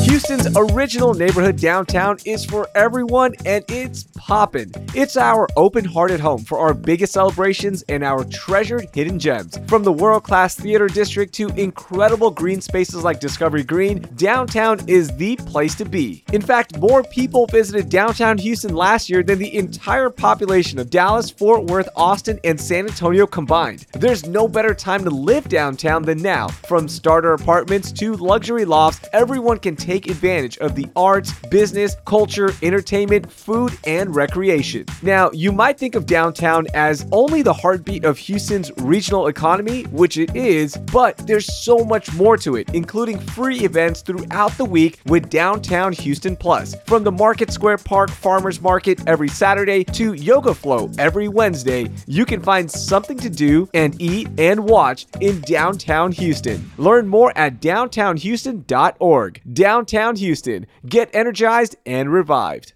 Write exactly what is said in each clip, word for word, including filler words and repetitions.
Houston's original neighborhood downtown is for everyone, and it's poppin'. It's our open-hearted home for our biggest celebrations and our treasured hidden gems. From the world-class theater district to incredible green spaces like Discovery Green, downtown is the place to be. In fact, more people visited downtown Houston last year than the entire population of Dallas, Fort Worth, Austin, and San Antonio combined. There's no better time to live downtown than now. From starter apartments to luxury lofts, everyone can take advantage of the arts, business, culture, entertainment, food, and recreation. Now, you might think of downtown as only the heartbeat of Houston's regional economy, which it is, but there's so much more to it, including free events throughout the week with Downtown Houston Plus. From the Market Square Park Farmers Market every Saturday to Yoga Flow every Wednesday, you can find something to do and eat and watch in downtown Houston. Learn more at downtown houston dot org. Downtown Houston. Get energized and revived.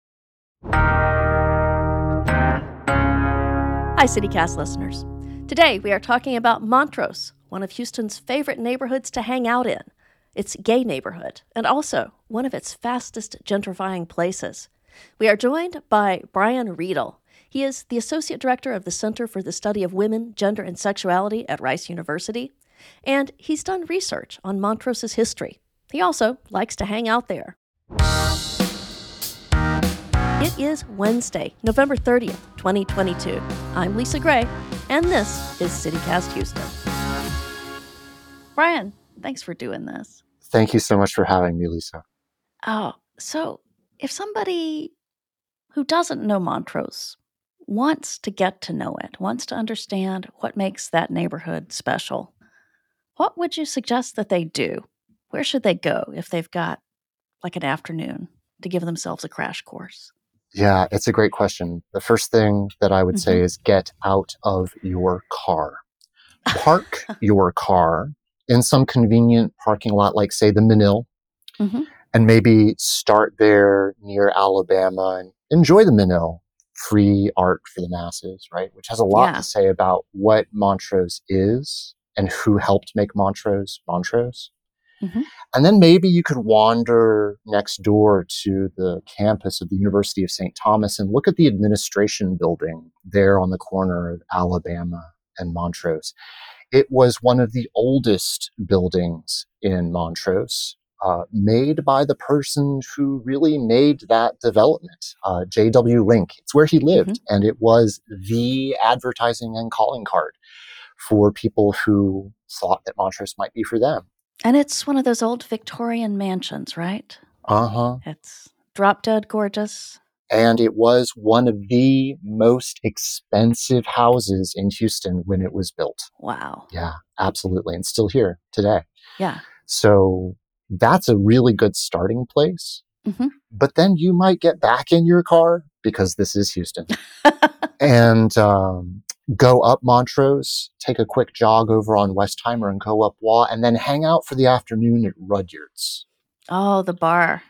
Hi, CityCast listeners. Today we are talking about Montrose, one of Houston's favorite neighborhoods to hang out in. It's a gay neighborhood, and also one of its fastest gentrifying places. We are joined by Brian Riedel. He is the Associate Director of the Center for the Study of Women, Gender, and Sexuality at Rice University, and he's done research on Montrose's history. He also likes to hang out there. It is Wednesday, November thirtieth, twenty twenty-two. I'm Lisa Gray, and this is CityCast Houston. Brian, thanks for doing this. Thank you so much for having me, Lisa. Oh, so if somebody who doesn't know Montrose wants to get to know it, wants to understand what makes that neighborhood special, what would you suggest that they do? Where should they go if they've got like an afternoon to give themselves a crash course? Yeah, it's a great question. The first thing that I would Mm-hmm. say is get out of your car. Park your car in some convenient parking lot, like, say, the Menil, Mm-hmm. and maybe start there near Alabama and enjoy the Menil. Free art for the masses, right? Which has a lot Yeah. to say about what Montrose is and who helped make Montrose Montrose. Mm-hmm. And then maybe you could wander next door to the campus of the University of Saint Thomas and look at the administration building there on the corner of Alabama and Montrose. It was one of the oldest buildings in Montrose, uh, made by the person who really made that development, uh, J W Link. It's where he lived, Mm-hmm. and it was the advertising and calling card for people who thought that Montrose might be for them. And it's one of those old Victorian mansions, right? Uh-huh. It's drop dead gorgeous. And it was one of the most expensive houses in Houston when it was built. Wow. Yeah, absolutely. And still here today. Yeah. So that's a really good starting place. Mm-hmm. But then you might get back in your car, because this is Houston, and um, go up Montrose, take a quick jog over on Westheimer and go up Waugh, and then hang out for the afternoon at Rudyard's. Oh, the bar.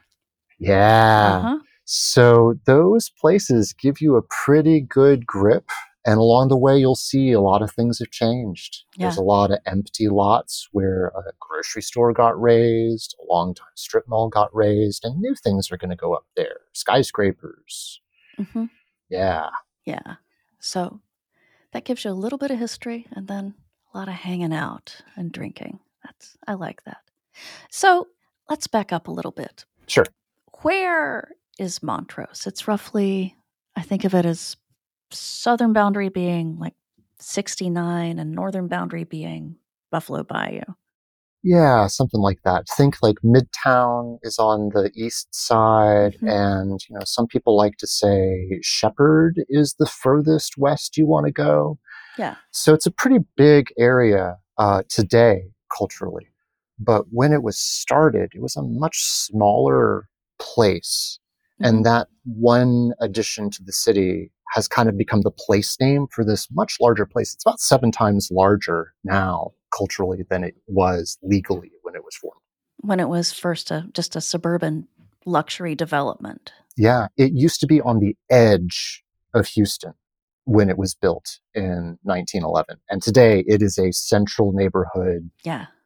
Yeah. Uh-huh. So those places give you a pretty good grip. And along the way, you'll see a lot of things have changed. Yeah. There's a lot of empty lots where a grocery store got raised, a long-time strip mall got raised, and new things are going to go up there. Skyscrapers. Mm-hmm. Yeah. Yeah. So that gives you a little bit of history and then a lot of hanging out and drinking. That's I like that. So let's back up a little bit. Sure. Where is Montrose? It's roughly, I think of it as southern boundary being like sixty-nine and northern boundary being Buffalo Bayou. Yeah, something like that. Think like Midtown is on the east side, Mhm. and you know, some people like to say Shepherd is the furthest west you want to go. Yeah. So it's a pretty big area uh, today culturally, but when it was started, it was a much smaller place, Mhm. and that one addition to the city has kind of become the place name for this much larger place. It's about seven times larger now culturally than it was legally when it was formed. When it was first a, just a suburban luxury development. Yeah, it used to be on the edge of Houston when it was built in nineteen eleven. And today it is a central neighborhood Yeah.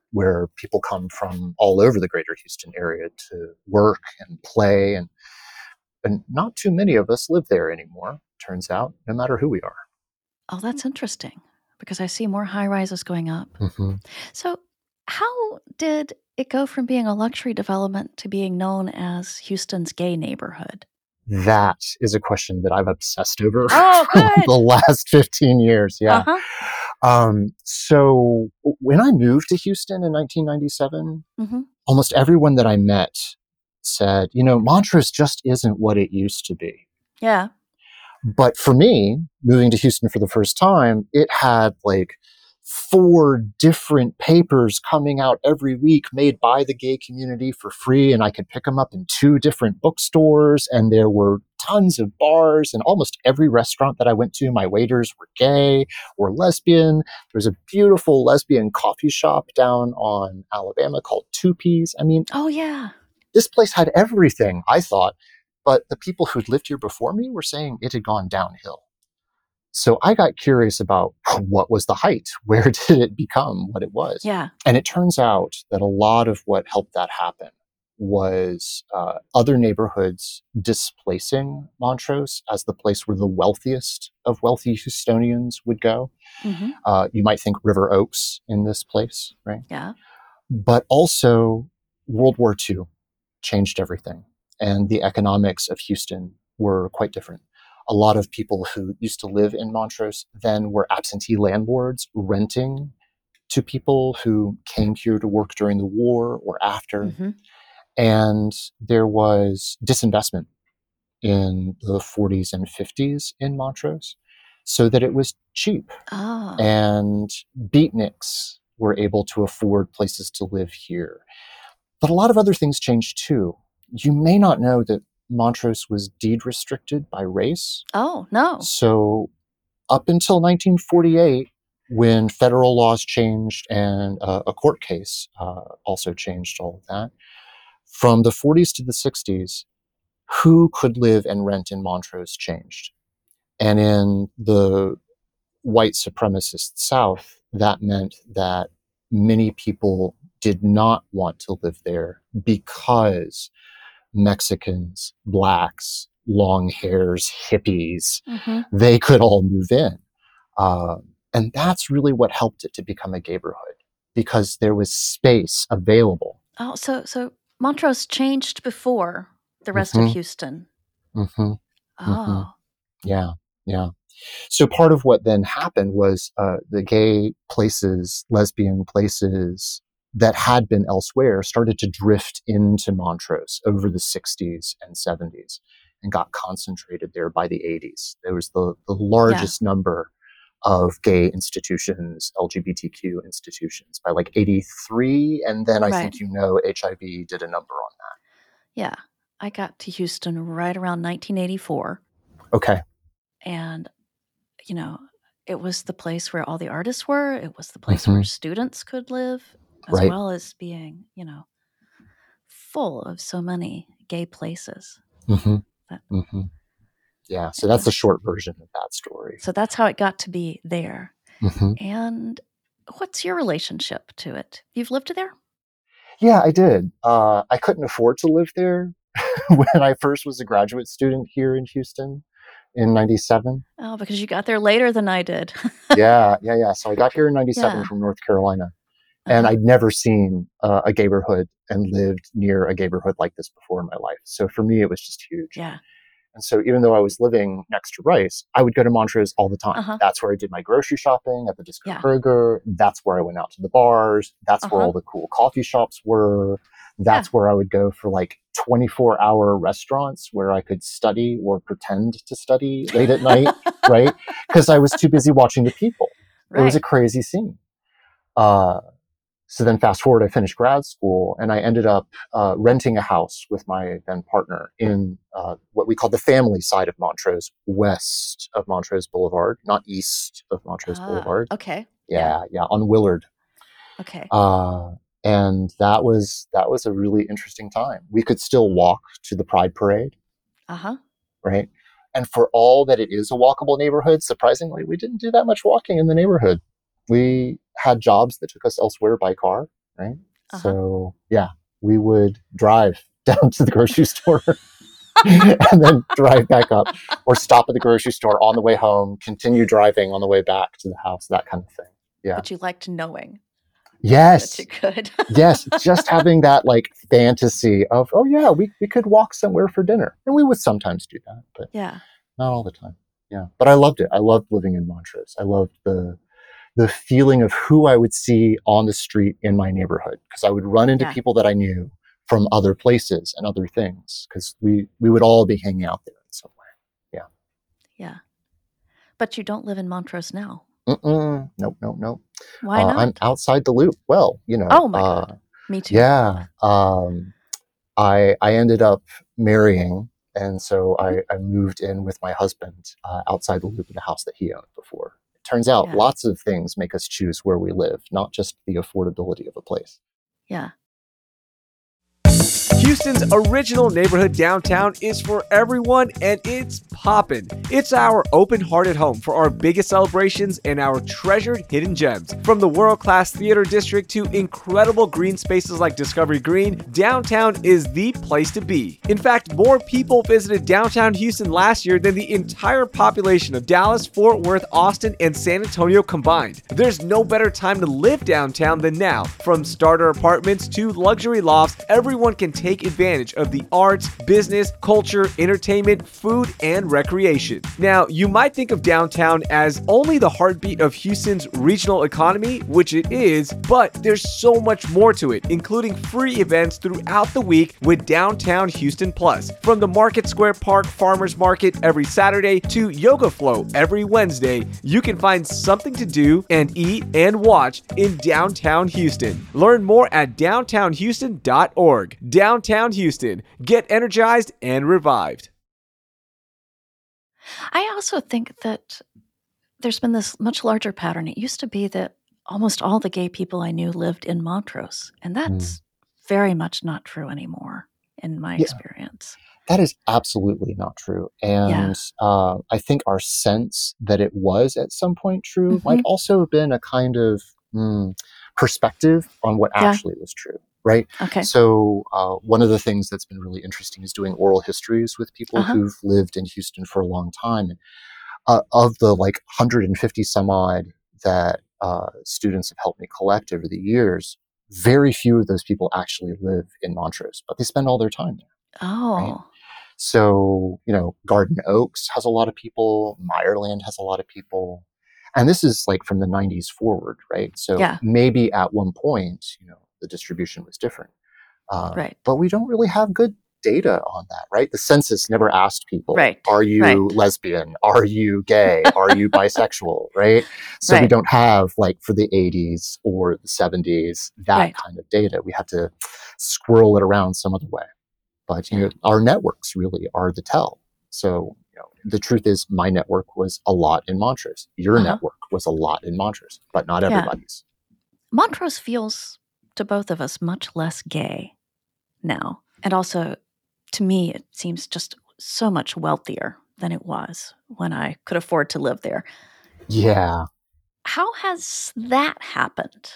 where people come from all over the greater Houston area to work and play. And, and not too many of us live there anymore, turns out, no matter who we are. Oh, that's interesting, because I see more high rises going up. Mm-hmm. So, how did it go from being a luxury development to being known as Houston's gay neighborhood? That is a question that I've obsessed over Oh, for good. the last fifteen years. Yeah. Uh-huh. Um, so when I moved to Houston in nineteen ninety-seven, Mm-hmm. almost everyone that I met said, you know, Montrose just isn't what it used to be. Yeah. But for me, moving to Houston for the first time, it had like four different papers coming out every week made by the gay community for free. And I could pick them up in two different bookstores. And there were tons of bars, and almost every restaurant that I went to, my waiters were gay or lesbian. There was a beautiful lesbian coffee shop down on Alabama called Two Peas. I mean, Oh, yeah. this place had everything, I thought. But the people who'd lived here before me were saying it had gone downhill. So I got curious about what was the height? Where did it become what it was? Yeah. And it turns out that a lot of what helped that happen was uh, other neighborhoods displacing Montrose as the place where the wealthiest of wealthy Houstonians would go. Mm-hmm. Uh, you might think River Oaks in this place, right? Yeah. But also World War Two changed everything. And the economics of Houston were quite different. A lot of people who used to live in Montrose then were absentee landlords renting to people who came here to work during the war or after. Mm-hmm. And there was disinvestment in the forties and fifties in Montrose so that it was cheap. Oh. And beatniks were able to afford places to live here. But a lot of other things changed too. You may not know that Montrose was deed restricted by race. Oh, no. So up until nineteen forty-eight, when federal laws changed and uh, a court case uh, also changed all of that, from the forties to the sixties, who could live and rent in Montrose changed. And in the white supremacist South, that meant that many people did not want to live there because Mexicans, blacks, long hairs, hippies, Mm-hmm. they could all move in. Uh, and that's really what helped it to become a gayborhood, because there was space available. Oh, so so Montrose changed before the rest Mhm. of Houston. Mm-hmm. Oh. Mhm. Yeah, yeah. So part of what then happened was uh, the gay places, lesbian places that had been elsewhere started to drift into Montrose over the sixties and seventies and got concentrated there by the eighties. There was the, the largest yeah. number of gay institutions, L G B T Q institutions by like eighty-three. And then I Right. think, you know, H I V did a number on that. Yeah. I got to Houston right around nineteen eighty-four. Okay. And, you know, it was the place where all the artists were. It was the place Mhm. where students could live, as Right. well as being, you know, full of so many gay places. Mm-hmm. But, mm-hmm. Yeah. So that's the short version of that story. So that's how it got to be there. Mm-hmm. And what's your relationship to it? You've lived there? Yeah, I did. Uh, I couldn't afford to live there when I first was a graduate student here in Houston in ninety-seven. Oh, because you got there later than I did. yeah, yeah, yeah. So I got here in ninety-seven Yeah. from North Carolina. Uh-huh. And I'd never seen uh, a gayborhood and lived near a gayborhood like this before in my life. So for me, it was just huge. Yeah. And so even though I was living next to Rice, I would go to Montrose all the time. Uh-huh. That's where I did my grocery shopping at the Disco Yeah. Burger. That's where I went out to the bars. That's where Uh-huh. all the cool coffee shops were. That's Yeah. where I would go for like twenty-four hour restaurants where I could study or pretend to study late at night, right? Because I was too busy watching the people. Right. It was a crazy scene. Uh, So then fast forward, I finished grad school and I ended up uh, renting a house with my then partner in uh, what we call the family side of Montrose, west of Montrose Boulevard, not east of Montrose Ah, Boulevard. okay. Yeah, yeah, on Willard. Okay. Uh, and that was that was a really interesting time. We could still walk to the Pride Parade, Uh-huh. right? And for all that it is a walkable neighborhood, surprisingly, we didn't do that much walking in the neighborhood. We had jobs that took us elsewhere by car. right? Uh-huh. So yeah, we would drive down to the grocery store and then drive back up, or stop at the grocery store on the way home, continue driving on the way back to the house, that kind of thing. Yeah. But you liked knowing that Yes. you could. Yes. Just having that like fantasy of, oh yeah, we, we could walk somewhere for dinner. And we would sometimes do that, but Yeah. not all the time. Yeah. But I loved it. I loved living in Montrose. I loved the the feeling of who I would see on the street in my neighborhood, because I would run into Yeah. people that I knew from other places and other things, because we, we would all be hanging out there in some way. Yeah. Yeah. But you don't live in Montrose now. Mm-mm. Nope, nope, nope. Why Uh, not? I'm outside the loop. Well, you know. Oh my uh, God. Me too. Yeah. Um, I I ended up marrying, and so Mhm. I, I moved in with my husband uh, outside the loop in the house that he owned before. It turns out Yeah. lots of things make us choose where we live, not just the affordability of a place. Yeah. Houston's original neighborhood downtown is for everyone, and it's poppin'. It's our open-hearted home for our biggest celebrations and our treasured hidden gems. From the world-class theater district to incredible green spaces like Discovery Green, downtown is the place to be. In fact, more people visited downtown Houston last year than the entire population of Dallas, Fort Worth, Austin, and San Antonio combined. There's no better time to live downtown than now. From starter apartments to luxury lofts, everyone can take advantage of the arts, business, culture, entertainment, food, and recreation. Now, you might think of downtown as only the heartbeat of Houston's regional economy, which it is, but there's so much more to it, including free events throughout the week with Downtown Houston Plus. From the Market Square Park Farmers Market every Saturday to Yoga Flow every Wednesday, you can find something to do and eat and watch in downtown Houston. Learn more at downtown houston dot org. Downtown Houston. Get energized and revived. I also think that there's been this much larger pattern. It used to be that almost all the gay people I knew lived in Montrose, and that's very much not true anymore in my Yeah. experience. That is absolutely not true. Yeah. And uh, I think our sense that it was at some point true might Mhm. also have been a kind of mm, perspective on what Yeah. actually was true, right? Okay. So uh, one of the things that's been really interesting is doing oral histories with people Uh-huh. who've lived in Houston for a long time. And uh, of the like one hundred fifty some odd that uh, students have helped me collect over the years, very few of those people actually live in Montrose, but they spend all their time there. Oh. So, you know, Garden Oaks has a lot of people, Meyerland has a lot of people. And this is like from the nineties forward, right? So Yeah. maybe at one point, you know, the distribution was different. Uh, Right. But we don't really have good data on that, right? The census never asked people, Right. are you Right. lesbian? Are you gay? Are you bisexual? Right? So we Right. don't have like for the eighties or the seventies, that Right. kind of data. We have to squirrel it around some other way. But you Yeah. know, our networks really are the tell. So you know, the truth is, my network was a lot in Montrose. Your Uh-huh. network was a lot in Montrose, but not Yeah. everybody's. Montrose feels to both of us much less gay now. And also, to me, it seems just so much wealthier than it was when I could afford to live there. Yeah, How has that happened?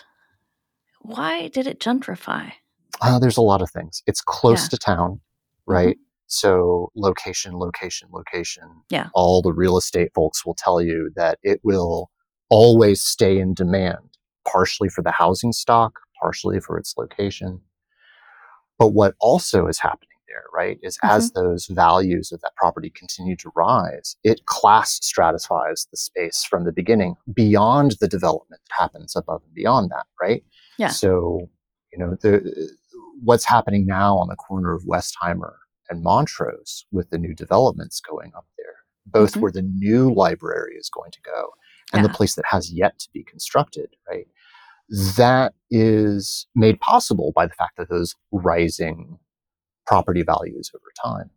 Why did it gentrify? uh, there's a lot of things. It's close Yeah. to town, right? So location, location, location. Yeah. All the real estate folks will tell you that it will always stay in demand, partially for the housing stock, partially for its location. But what also is happening there, right, is as those values of that property continue to rise, it class stratifies the space from the beginning beyond the development that happens above and beyond that, right? Yeah. So, you know, the, what's happening now on the corner of Westheimer and Montrose with the new developments going up there, both Mhm. where the new library is going to go and Yeah. the place that has yet to be constructed, right? That is made possible by the fact that those rising property values over time.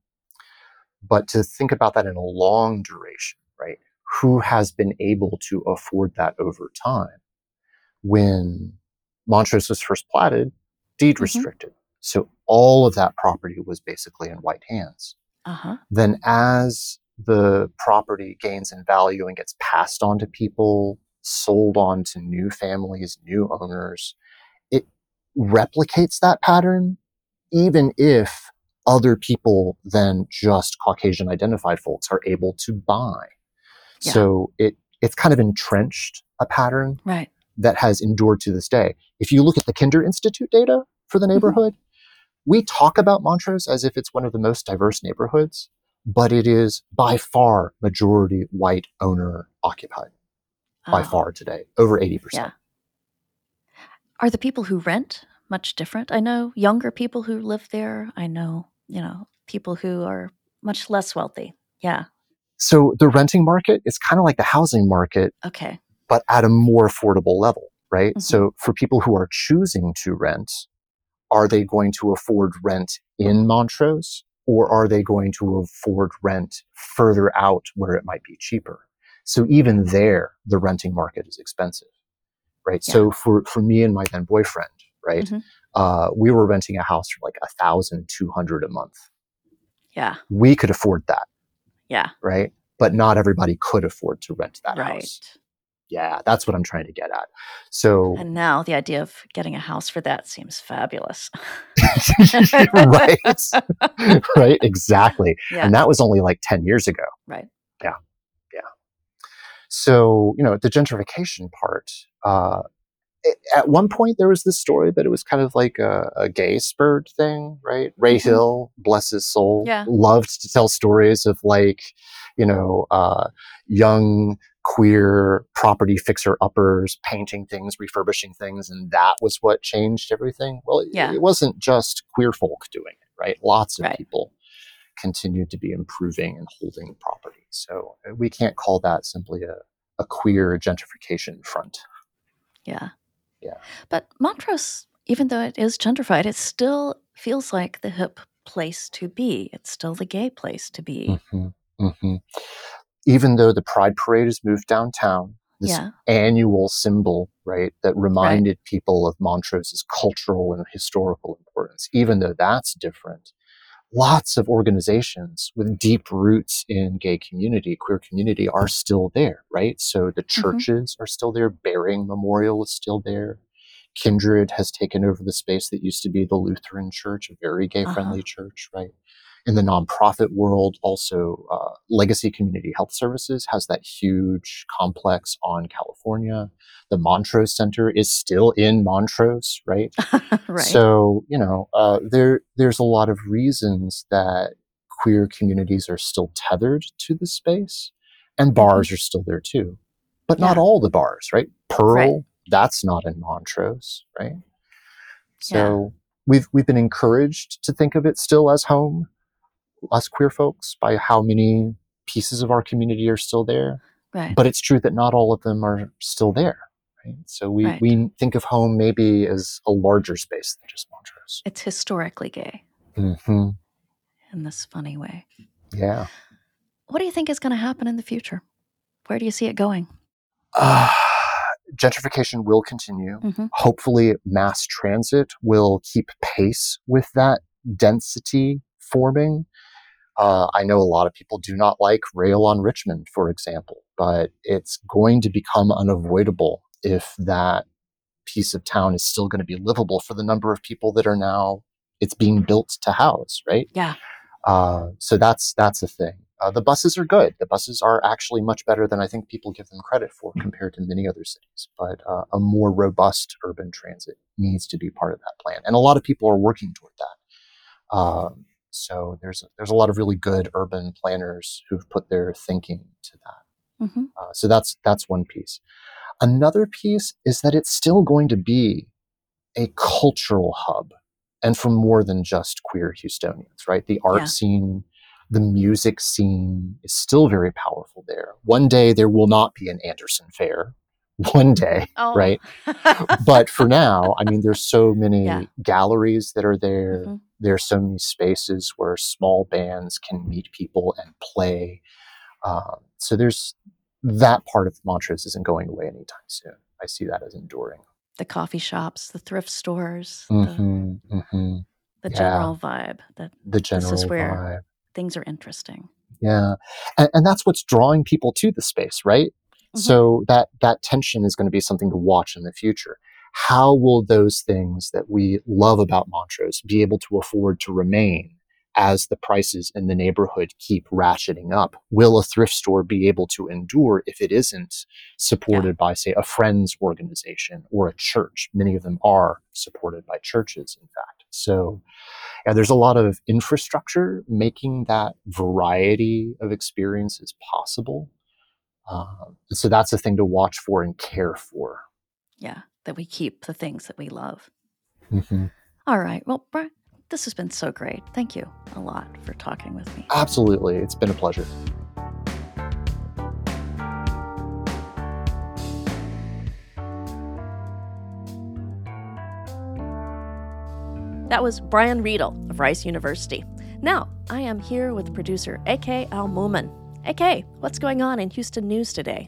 But to think about that in a long duration, right? Who has been able to afford that over time? When Montrose was first platted, deed Mhm. restricted. So all of that property was basically in white hands. Uh-huh. Then as the property gains in value and gets passed on to people, sold on to new families, new owners, it replicates that pattern, even if other people than just Caucasian identified folks are able to buy. Yeah. So it it's kind of entrenched a pattern Right. that has endured to this day. If you look at the Kinder Institute data for the neighborhood, mm-hmm. we talk about Montrose as if it's one of the most diverse neighborhoods, but it is by far majority white owner occupied. By Oh. far today, over eighty percent. Yeah. Are the people who rent much different? I know younger people who live there. I know, you know, people who are much less wealthy. Yeah. So the renting market is kind of like the housing market, Okay. but at a more affordable level, right? Mm-hmm. So for people who are choosing to rent, are they going to afford rent in Montrose, or are they going to afford rent further out where it might be cheaper? So even there, the renting market is expensive, right? Yeah. So for, for me and my then boyfriend, right, Mm-hmm. uh, we were renting a house for like one thousand two hundred dollars a month. Yeah. We could afford that. Yeah. Right? But not everybody could afford to rent that Right. house. Yeah, that's what I'm trying to get at. So, and now the idea of getting a house for that seems fabulous. right, right, exactly. Yeah. And that was only like ten years ago. Right. Yeah, yeah. So, you know, the gentrification part. Uh, it, at one point, there was this story that it was kind of like a, a gay spurred thing, right? Ray Mm-hmm. Hill, bless his soul, yeah. loved to tell stories of like, you know, uh, young queer property fixer uppers painting things, refurbishing things, and that was what changed everything. Well, yeah. it, it wasn't just queer folk doing it, right? Lots of right. people continued to be improving and holding property. So we can't call that simply a, a queer gentrification front. Yeah. Yeah. But Montrose, even though it is gentrified, it still feels like the hip place to be. It's still the gay place to be. Mm-hmm. Mm-hmm. Even though the Pride Parade has moved downtown, this yeah. annual symbol, right, that reminded right. people of Montrose's cultural and historical importance, even though that's different, lots of organizations with deep roots in gay community, queer community, are still there, right? So the churches mm-hmm. are still there. Bearing Memorial is still there. Kindred has taken over the space that used to be the Lutheran Church, a very gay-friendly uh-huh. church, right? In the nonprofit world, also uh, Legacy Community Health Services has that huge complex on California. The Montrose Center is still in Montrose, right? right. So, you know, uh, there there's a lot of reasons that queer communities are still tethered to the space, and bars mm-hmm. are still there too. But yeah. not all the bars, right? Pearl, right. that's not in Montrose, right? So yeah. we've we've been encouraged to think of it still as home, us queer folks, by how many pieces of our community are still there. Right. But it's true that not all of them are still there. Right? So we, right. we think of home maybe as a larger space than just Montrose. It's historically gay. Mm-hmm. In this funny way. Yeah. What do you think is going to happen in the future? Where do you see it going? Uh, gentrification will continue. Mm-hmm. Hopefully mass transit will keep pace with that density forming. Uh, I know a lot of people do not like rail on Richmond, for example, but it's going to become unavoidable if that piece of town is still going to be livable for the number of people that are now it's being built to house, right? Yeah. Uh, so that's that's a thing. Uh, the buses are good. The buses are actually much better than I think people give them credit for compared to many other cities. But uh, a more robust urban transit needs to be part of that plan, and a lot of people are working toward that. Um, So there's there's a lot of really good urban planners who've put their thinking to that. Mm-hmm. Uh, so that's that's one piece. Another piece is that it's still going to be a cultural hub, and for more than just queer Houstonians, right? The art yeah. scene, the music scene is still very powerful there. One day there will not be an Anderson Fair. One day, oh. right? But for now, I mean, there's so many yeah. galleries that are there. Mm-hmm. There are so many spaces where small bands can meet people and play. Um, so there's that part of Montrose isn't going away anytime soon. I see that as enduring. The coffee shops, the thrift stores, mm-hmm, the, mm-hmm. the yeah. general vibe. That the general this is where vibe. Things are interesting. Yeah, and, and that's what's drawing people to the space, right? Mm-hmm. So that that tension is going to be something to watch in the future. how will those things that we love about Montrose be able to afford to remain as the prices in the neighborhood keep ratcheting up? Will a thrift store be able to endure if it isn't supported yeah. by, say, a friends organization or a church? Many of them are supported by churches, in fact. So yeah, there's a lot of infrastructure making that variety of experiences possible. Uh, so that's a thing to watch for and care for. Yeah, that we keep the things that we love. Mm-hmm. All right. Well, Brian, this has been so great. Thank you a lot for talking with me. Absolutely. It's been a pleasure. That was Brian Riedel of Rice University. Now, I am here with producer A K Al-Mumin. A K, what's going on in Houston news today?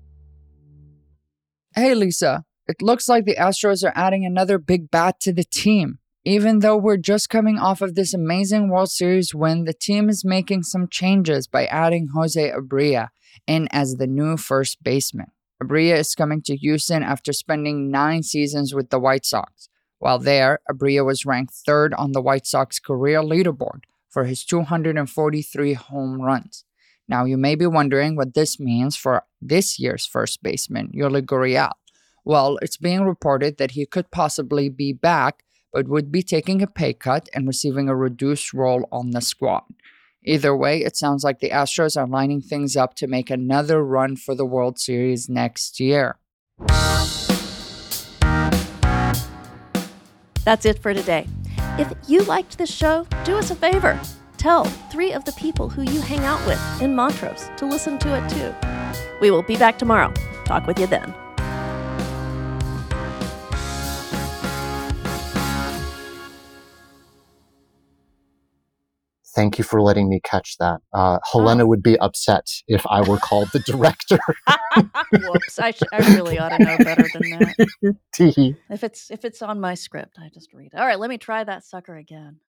Hey, Lisa. It looks like the Astros are adding another big bat to the team. Even though we're just coming off of this amazing World Series win, the team is making some changes by adding Jose Abreu in as the new first baseman. Abreu is coming to Houston after spending nine seasons with the White Sox. While there, Abreu was ranked third on the White Sox career leaderboard for his two hundred forty-three home runs. Now, you may be wondering what this means for this year's first baseman, Yuli Gurriel. Well, it's being reported that he could possibly be back, but would be taking a pay cut and receiving a reduced role on the squad. Either way, it sounds like the Astros are lining things up to make another run for the World Series next year. That's it for today. If you liked this show, do us a favor. Tell three of the people who you hang out with in Montrose to listen to it too. We will be back tomorrow. Talk with you then. Thank you for letting me catch that. Uh, Helena oh. would be upset if I were called the director. Whoops! I, sh- I really ought to know better than that. if it's if it's on my script, I just read it. All right, let me try that sucker again.